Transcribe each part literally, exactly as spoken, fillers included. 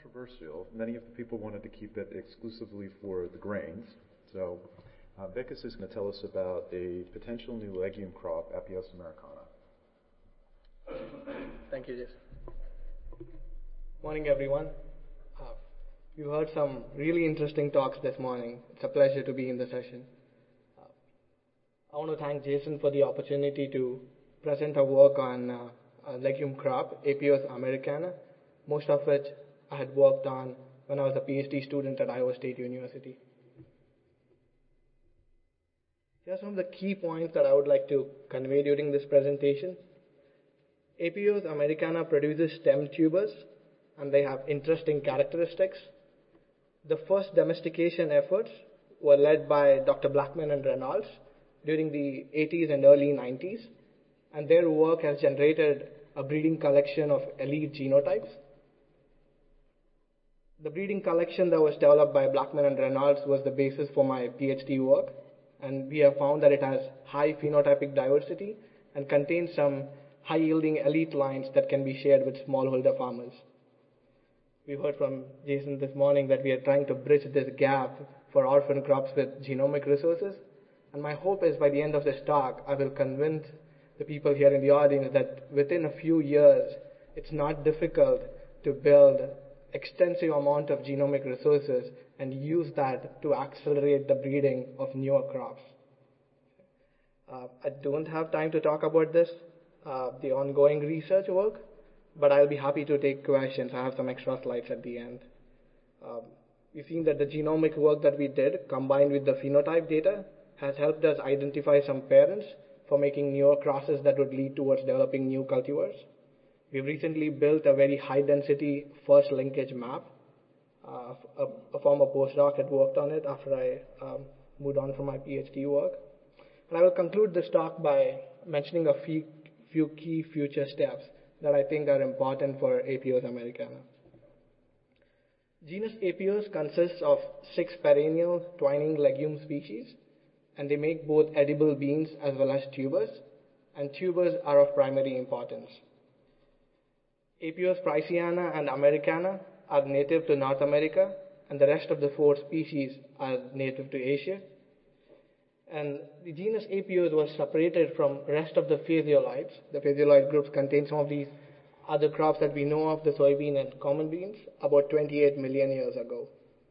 controversial. Many of the people wanted to keep it exclusively for the grains. So uh, Vikas is going to tell us about a potential new legume crop, Apios americana. Thank you, Jason. Morning, everyone. Uh, you heard some really interesting talks this morning. It's a pleasure to be in the session. Uh, I want to thank Jason for the opportunity to present our work on uh, a legume crop, Apios americana, most of which I had worked on when I was a PhD student at Iowa State University. Here are some of the key points that I would like to convey during this presentation. Apios americana produces stem tubers, and they have interesting characteristics. The first domestication efforts were led by Doctor Blackman and Reynolds during the eighties and early nineties, and their work has generated a breeding collection of elite genotypes. The breeding collection that was developed by Blackman and Reynolds was the basis for my PhD work, and we have found that it has high phenotypic diversity and contains some high-yielding elite lines that can be shared with smallholder farmers. We've heard from Jason this morning that we are trying to bridge this gap for orphan crops with genomic resources, and my hope is by the end of this talk, I will convince the people here in the audience that within a few years, it's not difficult to build extensive amount of genomic resources and use that to accelerate the breeding of newer crops. Uh, I don't have time to talk about this, uh, the ongoing research work, but I'll be happy to take questions. I have some extra slides at the end. Um, we've seen that the genomic work that we did combined with the phenotype data has helped us identify some parents for making newer crosses that would lead towards developing new cultivars. We've recently built a very high-density first linkage map. Uh, a, a former postdoc had worked on it after I um, moved on from my PhD work. And I will conclude this talk by mentioning a few, few key future steps that I think are important for Apios americana. Genus Apios consists of six perennial twining legume species, and they make both edible beans as well as tubers, and tubers are of primary importance. Apios praesiana and americana are native to North America, and the rest of the four species are native to Asia. And the genus Apios was separated from rest of the phaseoloids. The phaseoloid groups contain some of these other crops that we know of, the soybean and common beans, about twenty-eight million years ago.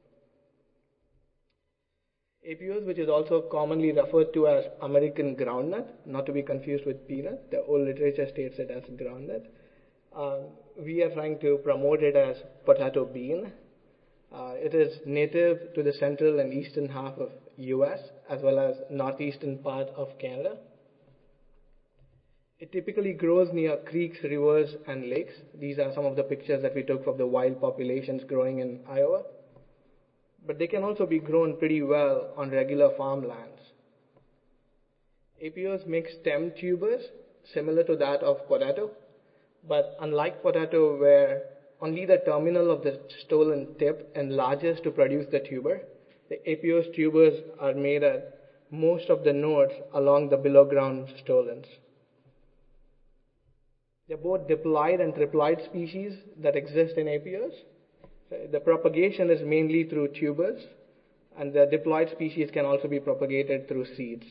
Apios, which is also commonly referred to as American groundnut, not to be confused with peanut. The old literature states it as groundnut. Um, we are trying to promote it as potato bean. Uh, it is native to the central and eastern half of U S as well as northeastern part of Canada. It typically grows near creeks, rivers, and lakes. These are some of the pictures that we took of the wild populations growing in Iowa. But they can also be grown pretty well on regular farmlands. Apios makes stem tubers similar to that of potato, but unlike potato where only the terminal of the stolon tip enlarges to produce the tuber, the Apios tubers are made at most of the nodes along the below ground stolons. They're both diploid and triploid species that exist in Apios. The propagation is mainly through tubers, and the diploid species can also be propagated through seeds.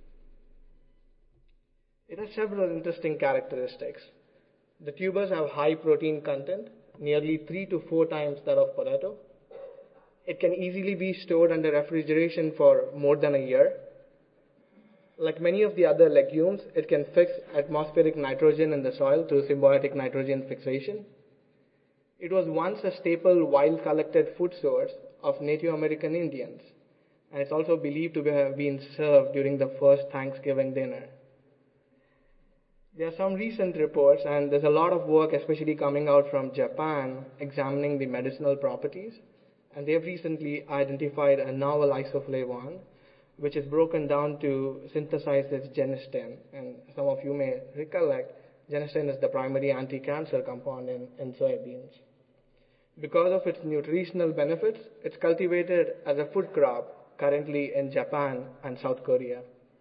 It has several interesting characteristics. The tubers have high protein content, nearly three to four times that of potato. It can easily be stored under refrigeration for more than a year. Like many of the other legumes, it can fix atmospheric nitrogen in the soil through symbiotic nitrogen fixation. It was once a staple wild collected food source of Native American Indians, and it's also believed to have been served during the first Thanksgiving dinner. There are some recent reports, and there's a lot of work, especially coming out from Japan, examining the medicinal properties, and they've recently identified a novel isoflavone, which is broken down to synthesize this genistein. And some of you may recollect, genistein is the primary anti-cancer compound in, in soybeans. Because of its nutritional benefits, it's cultivated as a food crop currently in Japan and South Korea.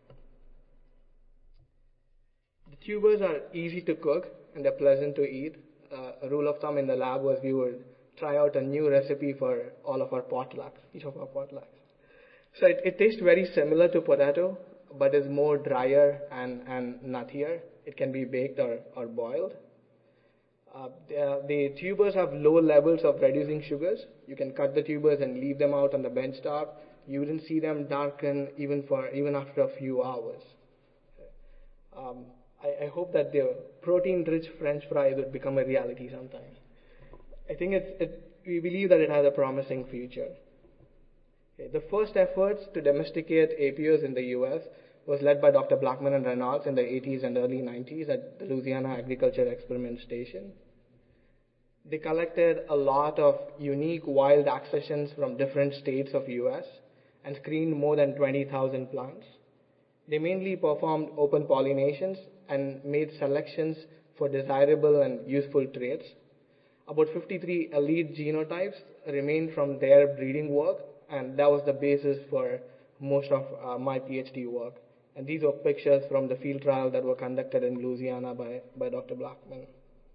The tubers are easy to cook and they're pleasant to eat. Uh, a rule of thumb in the lab was we would try out a new recipe for all of our potlucks, each of our potlucks. So it, it tastes very similar to potato, but is more drier and, and nuttier. It can be baked or, or boiled. Uh, the, the tubers have low levels of reducing sugars. You can cut the tubers and leave them out on the bench top. You wouldn't see them darken even for even after a few hours. Um, I, I hope that the protein-rich French fries would become a reality sometime. I think it's, it, we believe that it has a promising future. Okay, the first efforts to domesticate A P Os in the U S was led by Doctor Blackman and Reynolds in the eighties and early nineties at the Louisiana Agriculture Experiment Station. They collected a lot of unique wild accessions from different states of U S and screened more than twenty thousand plants. They mainly performed open pollinations and made selections for desirable and useful traits. About fifty-three elite genotypes remained from their breeding work, and that was the basis for most of uh, my PhD work. And these are pictures from the field trial that were conducted in Louisiana by, by Doctor Blackman.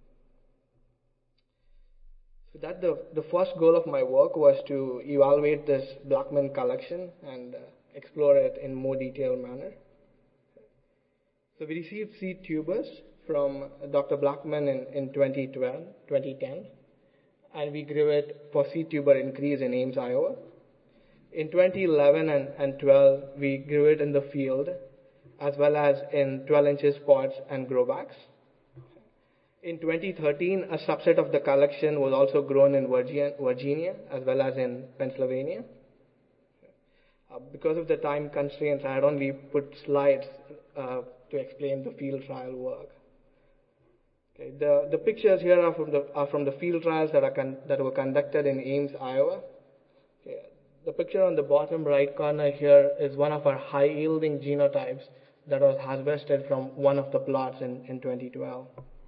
So that the, the first goal of my work was to evaluate this Blackman collection and uh, explore it in more detailed manner. So we received seed tubers from Doctor Blackman in, in twenty twelve, twenty ten, and we grew it for seed tuber increase in Ames, Iowa. In twenty eleven and, and twelve, we grew it in the field, as well as in twelve inches pots and grow bags. In twenty thirteen, a subset of the collection was also grown in Virginia, Virginia as well as in Pennsylvania. Uh, because of the time constraints, I had only put slides uh, to explain the field trial work. Okay, the, the pictures here are from the, are from the field trials that, are con- that were conducted in Ames, Iowa. Okay, the picture on the bottom right corner here is one of our high-yielding genotypes that was harvested from one of the plots in, in twenty twelve.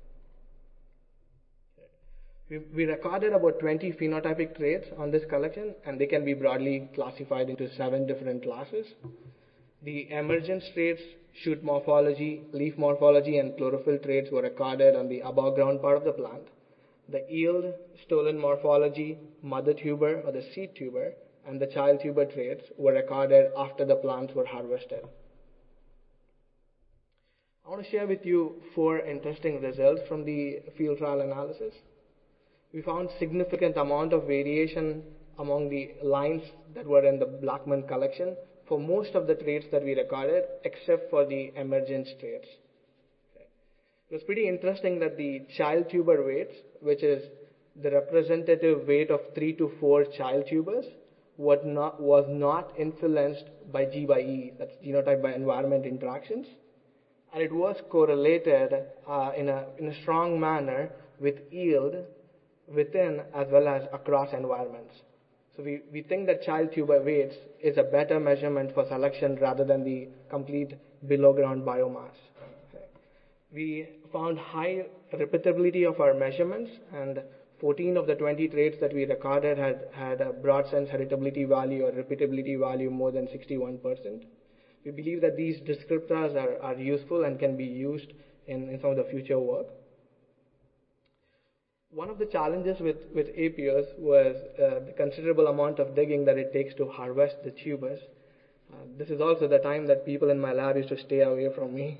We, we recorded about twenty phenotypic traits on this collection, and they can be broadly classified into seven different classes. The emergence traits, shoot morphology, leaf morphology, and chlorophyll traits were recorded on the above ground part of the plant. The yield, stolon morphology, mother tuber or the seed tuber, and the child tuber traits were recorded after the plants were harvested. I want to share with you four interesting results from the field trial analysis. We found significant amount of variation among the lines that were in the Blackman collection for most of the traits that we recorded, except for the emergence traits. Okay. It was pretty interesting that the child tuber weights, which is the representative weight of three to four child tubers, was not, was not influenced by G by E, that's genotype by environment interactions, and it was correlated uh, in, a, in a strong manner with yield within as well as across environments. So we, we think that child tuber weights is a better measurement for selection rather than the complete below ground biomass. Okay. We found high repeatability of our measurements, and fourteen of the twenty traits that we recorded had, had a broad sense heritability value or repeatability value more than sixty-one percent. We believe that these descriptors are, are useful and can be used in, in some of the future work. One of the challenges with, with A P Os was uh, the considerable amount of digging that it takes to harvest the tubers. Uh, this is also the time that people in my lab used to stay away from me.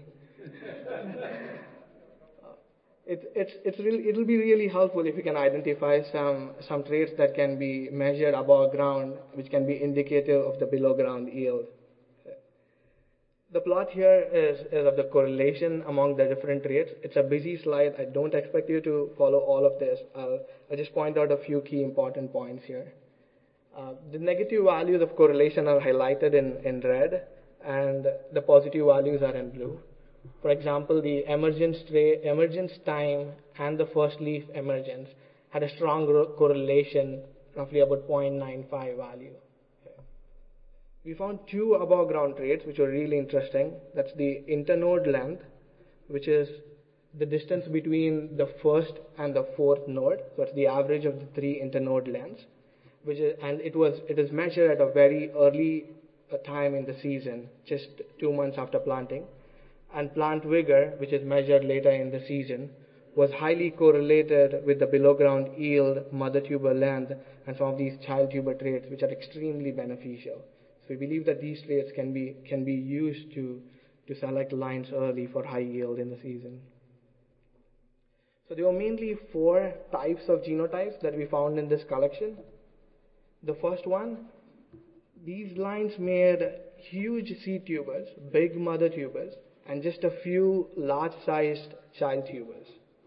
uh, it, it's, it's really, it'll be really helpful if you can identify some, some traits that can be measured above ground, which can be indicative of the below ground yield. The plot here is, is of the correlation among the different traits. It's a busy slide. I don't expect you to follow all of this. I'll, I'll just point out a few key important points here. Uh, the negative values of correlation are highlighted in, in red, and the positive values are in blue. For example, the emergence, tra- emergence time and the first leaf emergence had a strong ro- correlation, roughly about zero point nine five value. We found two above ground traits which were really interesting. That's the internode length, which is the distance between the first and the fourth node. So it's the average of the three internode lengths, which is, and it was it is measured at a very early uh, time in the season, just two months after planting. And plant vigor, which is measured later in the season, was highly correlated with the below ground yield, mother tuber length, and some of these child tuber traits, which are extremely beneficial. So we believe that these traits can be, can be used to, to select lines early for high yield in the season. So there were mainly four types of genotypes that we found in this collection. The first one, these lines made huge seed tubers, big mother tubers, and just a few large-sized child tubers.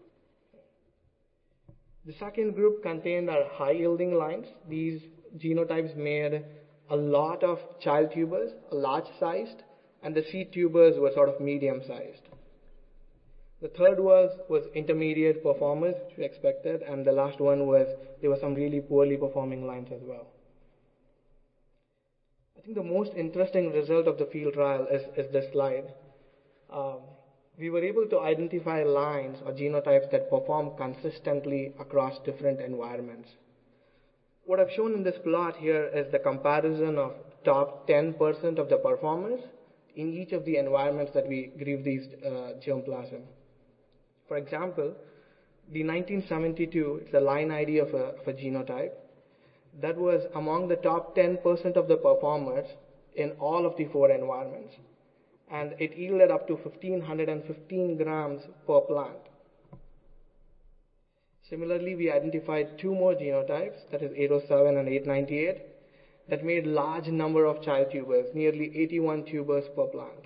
The second group contained our high-yielding lines. These genotypes made a lot of child tubers, large-sized, and the seed tubers were sort of medium-sized. The third was, was intermediate performers, which we expected, and the last one was there were some really poorly performing lines as well. I think the most interesting result of the field trial is, is this slide. Um, we were able to identify lines or genotypes that perform consistently across different environments. What I've shown in this plot here is the comparison of top ten percent of the performers in each of the environments that we grew these uh, germplasm. For example, the nineteen seventy-two, it's a line I D of a, of a genotype, that was among the top ten percent of the performers in all of the four environments. And it yielded up to fifteen fifteen grams per plant. Similarly, we identified two more genotypes, that is eight oh seven and eight ninety-eight, that made large number of child tubers, nearly eighty-one tubers per plant.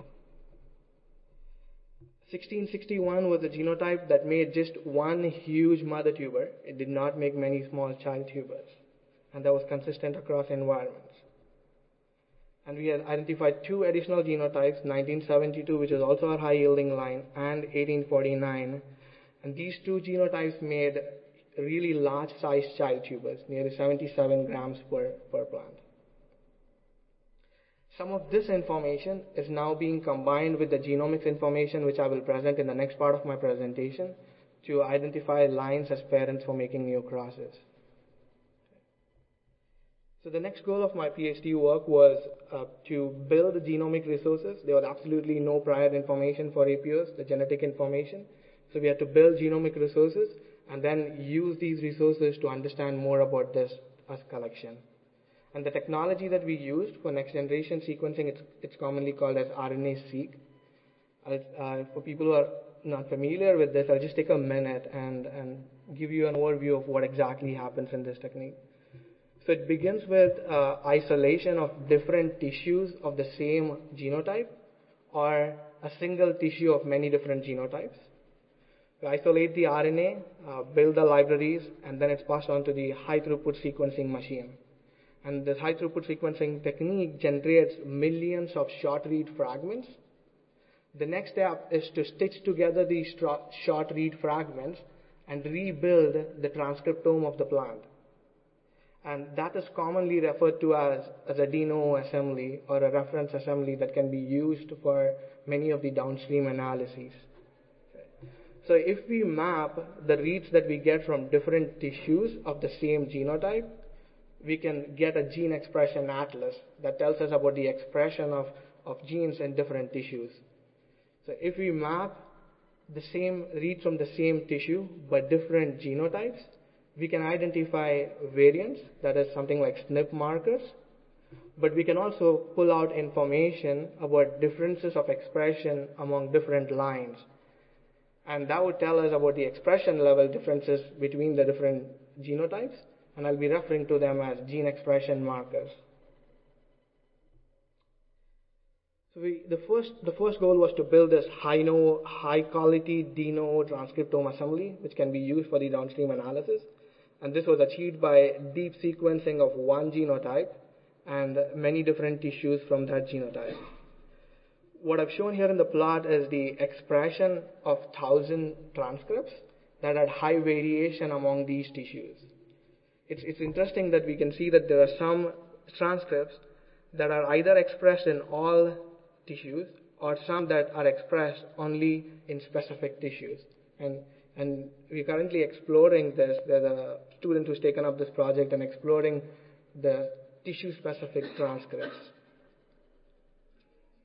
sixteen sixty-one was a genotype that made just one huge mother tuber. It did not make many small child tubers, and that was consistent across environments. And we had identified two additional genotypes, nineteen seventy-two, which is also a high-yielding line, and eighteen forty-nine. And these two genotypes made really large-sized child tubers, nearly seventy-seven grams per, per plant. Some of this information is now being combined with the genomics information, which I will present in the next part of my presentation, to identify lines as parents for making new crosses. So the next goal of my PhD work was uh, to build genomic resources. There was absolutely no prior information for A P Os, the genetic information. So we had to build genomic resources and then use these resources to understand more about this as collection. And the technology that we used for next generation sequencing, it's, it's commonly called as RNA-seq. Uh, for people who are not familiar with this, I'll just take a minute and, and give you an overview of what exactly happens in this technique. So it begins with uh, isolation of different tissues of the same genotype, or a single tissue of many different genotypes. We isolate the R N A, uh, build the libraries, and then it's passed on to the high-throughput sequencing machine. And this high-throughput sequencing technique generates millions of short-read fragments. The next step is to stitch together these short-read fragments and rebuild the transcriptome of the plant. And that is commonly referred to as, as a de novo assembly or a reference assembly that can be used for many of the downstream analyses. So if we map the reads that we get from different tissues of the same genotype, we can get a gene expression atlas that tells us about the expression of, of genes in different tissues. So if we map the same reads from the same tissue but different genotypes, we can identify variants, that is something like S N P markers, but we can also pull out information about differences of expression among different lines. And that would tell us about the expression level differences between the different genotypes, and I'll be referring to them as gene expression markers. So we, the, first, the first goal was to build this high, no, high quality de novo transcriptome assembly, which can be used for the downstream analysis. And this was achieved by deep sequencing of one genotype and many different tissues from that genotype. What I've shown here in the plot is the expression of one thousand transcripts that had high variation among these tissues. It's, it's interesting that we can see that there are some transcripts that are either expressed in all tissues or some that are expressed only in specific tissues. And, and we're currently exploring this. There's a student who's taken up this project and exploring the tissue-specific transcripts.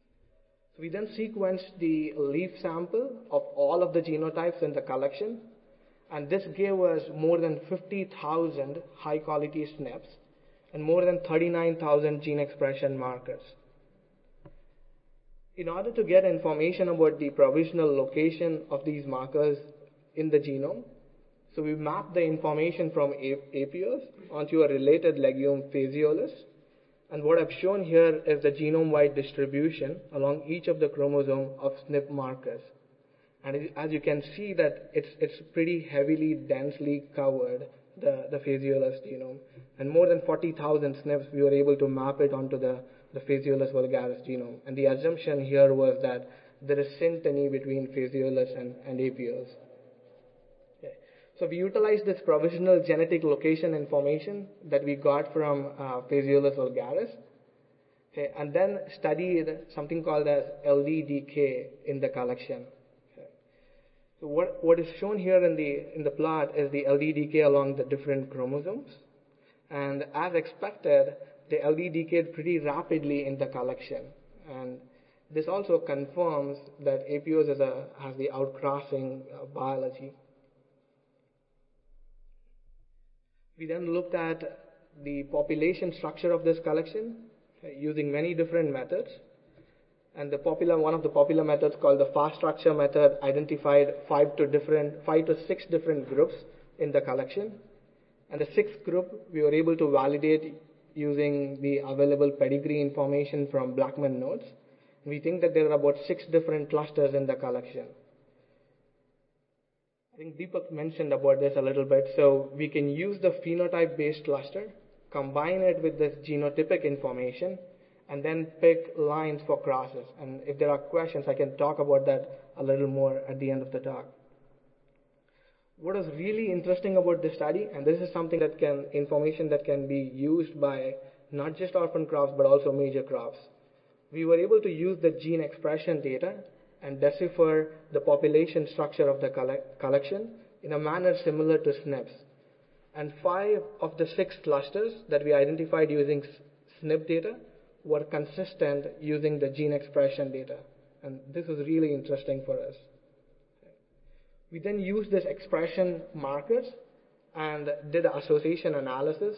So we then sequenced the leaf sample of all of the genotypes in the collection, And this gave us more than fifty thousand high-quality S N Ps and more than thirty-nine thousand gene expression markers. In order to get information about the provisional location of these markers in the genome, so we mapped the information from A P Os onto a related legume Phaseolus. And what I've shown here is the genome-wide distribution along each of the chromosome of S N P markers. And as you can see that it's, it's pretty heavily, densely covered, the, the Phaseolus genome. And more than forty thousand S N Ps, we were able to map it onto the, the Phaseolus vulgaris genome. And the assumption here was that there is synteny between Phaseolus and, and A P Os. Okay. So we utilized this provisional genetic location information that we got from uh, Phaseolus vulgaris, okay, and then studied something called as L D D K in the collection. So what, what is shown here in the, in the plot is the L D D K along the different chromosomes. And as expected, the L D D K'd pretty rapidly in the collection. And this also confirms that A P Os is a, has the outcrossing uh, biology. We then looked at the population structure of this collection uh, using many different methods. And the popular, one of the popular methods called the fast structure method identified five to different, five to six different groups in the collection. And the sixth group we were able to validate using the available pedigree information from Blackman nodes. We think that there are about six different clusters in the collection. I think Deepak mentioned about this a little bit. So we can use the phenotype-based cluster, combine it with this genotypic information, and then pick lines for crosses. And if there are questions, I can talk about that a little more at the end of the talk. What is really interesting about this study, and this is something that can, information that can be used by not just orphan crops, but also major crops. We were able to use the gene expression data and decipher the population structure of the collect collection in a manner similar to S N Ps. And five of the six clusters that we identified using S N P data were consistent using the gene expression data. And this is really interesting for us. We then used this expression markers and did association analysis.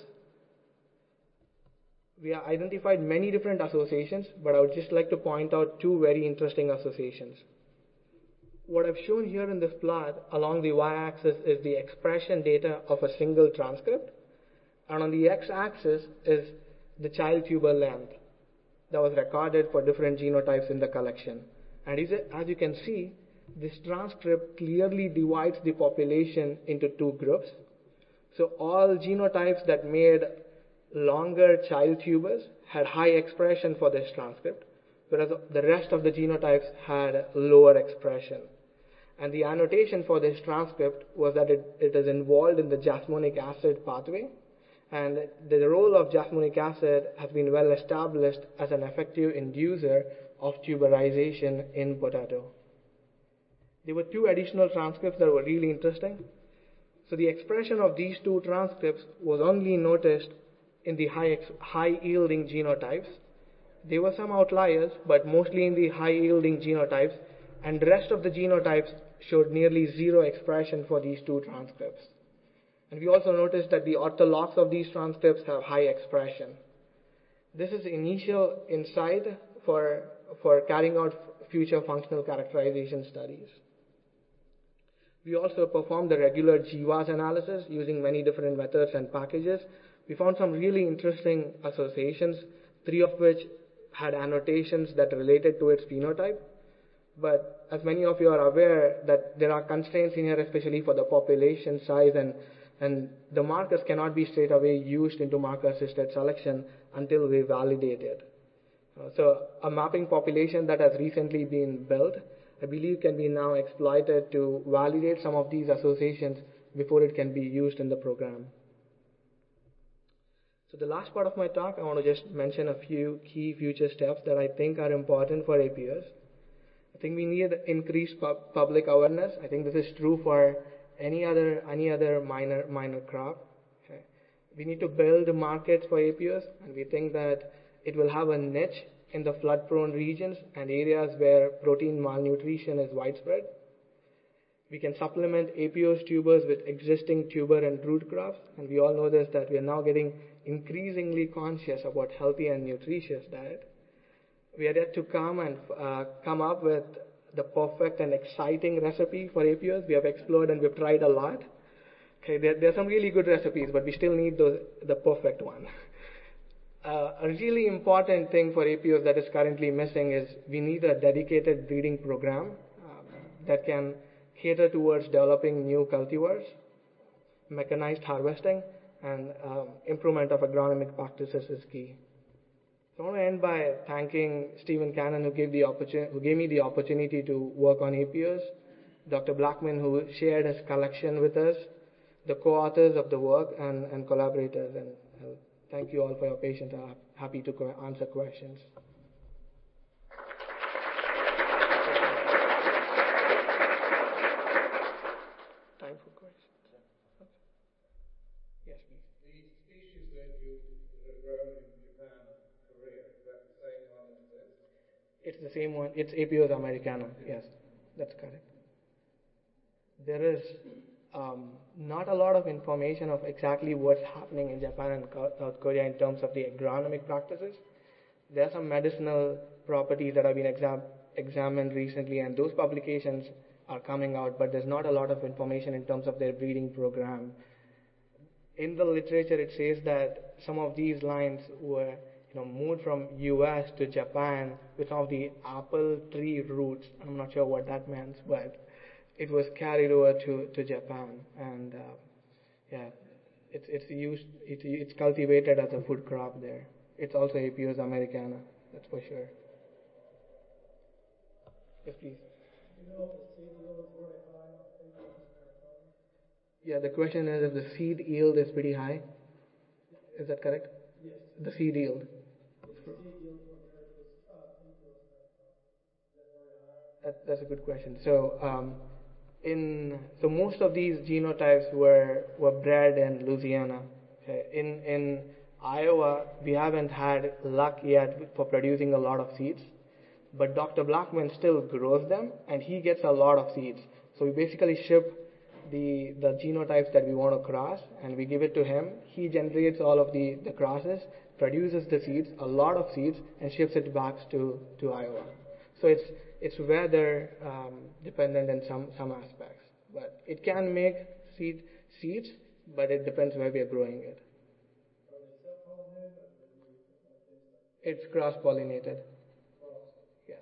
We identified many different associations, but I would just like to point out two very interesting associations. What I've shown here in this plot along the y-axis is the expression data of a single transcript, and on the x-axis is the child tuber length that was recorded for different genotypes in the collection. And as you can see, this transcript clearly divides the population into two groups. So all genotypes that made longer child tubers had high expression for this transcript, whereas the rest of the genotypes had lower expression. And the annotation for this transcript was that it, it is involved in the jasmonic acid pathway, and the role of jasmonic acid has been well established as an effective inducer of tuberization in potato. There were two additional transcripts that were really interesting. So the expression of these two transcripts was only noticed in the high, high-yielding genotypes. There were some outliers, but mostly in the high-yielding genotypes, and the rest of the genotypes showed nearly zero expression for these two transcripts. And we also noticed that the orthologs of these transcripts have high expression. This is initial insight for, for carrying out future functional characterization studies. We also performed the regular G W A S analysis using many different methods and packages. We found some really interesting associations, three of which had annotations that related to its phenotype. But as many of you are aware that there are constraints in here, especially for the population size, and, and the markers cannot be straight away used into marker-assisted selection until we validate it. Uh, so a mapping population that has recently been built, I believe, can be now exploited to validate some of these associations before it can be used in the program. So the last part of my talk, I want to just mention a few key future steps that I think are important for A P Os. I think we need increased pub public awareness. I think this is true for any other any other minor minor crop. Okay. We need to build markets for A P Os, and we think that it will have a niche in the flood-prone regions and areas where protein malnutrition is widespread. We can supplement A P O's tubers with existing tuber and root crops, and we all know this, that we are now getting increasingly conscious about healthy and nutritious diet. We are yet to come and uh, come up with the perfect and exciting recipe for A P Os. We have explored and we've tried a lot. Okay, there, there are some really good recipes, but we still need those, the perfect one. Uh, a really important thing for A P Os that is currently missing is we need a dedicated breeding program um, that can cater towards developing new cultivars, mechanized harvesting, and um, improvement of agronomic practices is key. So I want to end by thanking Stephen Cannon, who gave, the opportun- who gave me the opportunity to work on A P Os, Doctor Blackman, who shared his collection with us, the co-authors of the work, and, and collaborators. And uh, thank you all for your patience. I'm happy to co- answer questions. Time for questions. Okay. Yes, please. The species that you that are grown in Japan and Korea, is that the same one as this? It's the same one. It's Apios americana. Yes, that's correct. There is um, not a lot of information of exactly what's happening in Japan and South Korea in terms of the agronomic practices. There are some medicinal properties that have been exam- examined recently, and those publications are coming out, but there's not a lot of information in terms of their breeding program. In the literature, it says that some of these lines were you know, moved from U S to Japan with some of the apple tree roots. I'm not sure what that means, but it was carried over to, to Japan, and uh, yeah, it's it's used it, it's cultivated as a food crop there. It's also Apios americana, that's for sure. Yes, please. Do you know if the seed yield is very high on Apios americana? Yeah, the question is if the seed yield is pretty high. Is that correct? Yes. The seed yield. Is the seed yield compared to uh, Apios americana? Is that very high? That, that's a good question. So, um, in so most of these genotypes were were bred in Louisiana. Okay. In in Iowa, we haven't had luck yet for producing a lot of seeds, but Doctor Blackman still grows them, and he gets a lot of seeds. So we basically ship the the genotypes that we want to cross, and we give it to him. He generates all of the the crosses, produces the seeds, a lot of seeds, and ships it back to to Iowa. So it's it's weather um, dependent in some some aspects, but it can make seed seeds, but it depends where we are growing it. Are they self-pollinated or do they use It's cross-pollinated. Yes.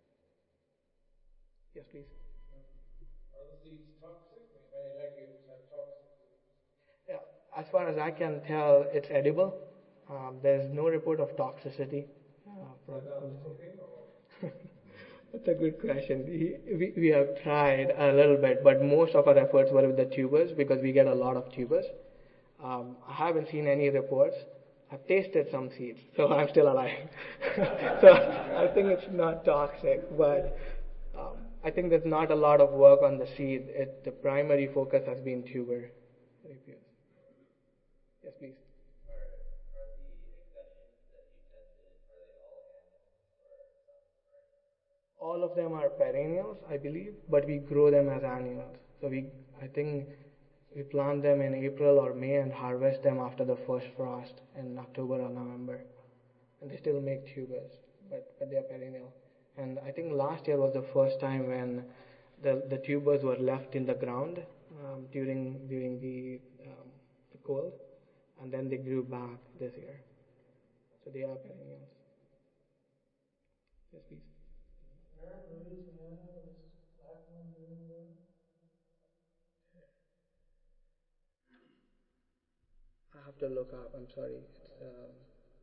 Yes, please. Are the seeds toxic? I mean, many legumes have toxic seeds. Yeah. As far as I can tell, it's edible. Um, there's no report of toxicity. Uh, from, from Cooking or That's a good question. We, we, we have tried a little bit, but most of our efforts were with the tubers because we get a lot of tubers. Um, I haven't seen any reports. I've tasted some seeds, so I'm still alive. So I think it's not toxic, but um, I think there's not a lot of work on the seed. It, the primary focus has been tuber. Yes, please. Are, are the accessions that you tested, are they all annuals or some are? All of them are perennials, I believe, but we grow them as annuals. So we, I think, we plant them in April or May and harvest them after the first frost in October or November. And they still make tubers, but, but they are perennial. And I think last year was the first time when the, the tubers were left in the ground um, during during the, um, the cold, and then they grew back this year. So they are perennials. Yes, please. where in Louisiana is Blackman doing work? I have to look up. I'm sorry. It's, um,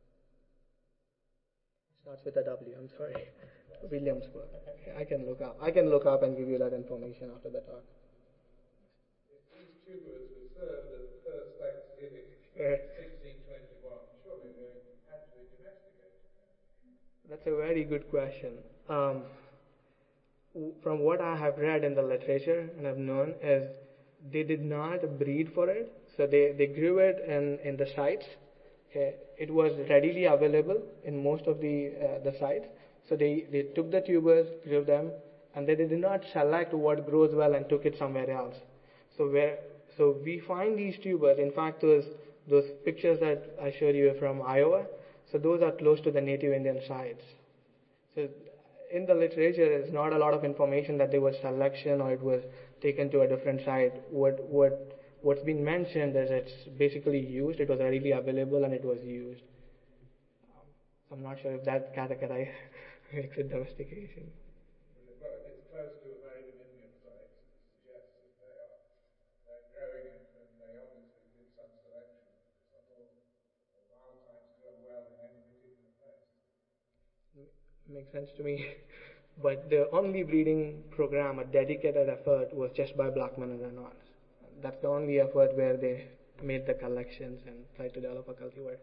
it starts with a W. I'm sorry. Williamsburg. I can look up. I can look up and give you that information after the talk. If these tubers were served at the first Thanksgiving Uh, in sixteen twenty-one, surely they had to be domesticated. That's a very good question. Um, w- from what I have read in the literature and have known is they did not breed for it. So they, they grew it in, in the sites. Okay. It was readily available in most of the uh, the sites. So they, they took the tubers, grew them, and they did not select what grows well and took it somewhere else. So where, so we find these tubers. In fact, those those pictures that I showed you from Iowa, so those are close to the native Indian sites. So in the literature, there's not a lot of information that there was selection or it was taken to a different site. What what what's been mentioned is it's basically used. It was readily available and it was used. Um, so I'm not sure if that category makes it domestication. Well, it's close to a native Indian site, suggests that they are they're growing it, and they obviously did some selection. Some of the wild types grow well in any particular place. Makes sense to me. But the only breeding program, a dedicated effort, was just by Blackman and Reynolds. That's the only effort where they made the collections and tried to develop a cultivar.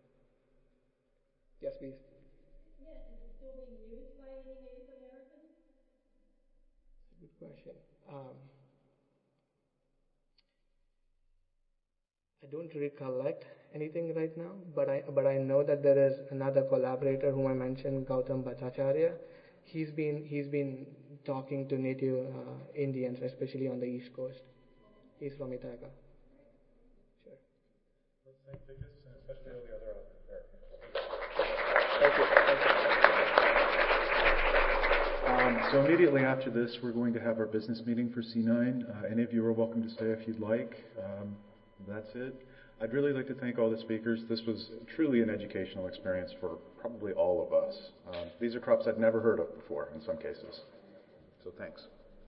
Yes, please. Yeah, is it still being used by any Native Americans? Good question. Um, I don't recollect anything right now, but I but I know that there is another collaborator whom I mentioned, Gautam Bhattacharya. He's been he's been talking to native uh, Indians, especially on the East Coast. He's from Ithaca. Sure. Let's thank Vikas and especially all the other Americans. Thank you. Thank you. Um, so immediately after this, we're going to have our business meeting for C nine. Uh, any of you are welcome to stay if you'd like. Um, that's it. I'd really like to thank all the speakers. This was truly an educational experience for probably all of us. Um, these are crops I'd never heard of before in some cases. So thanks.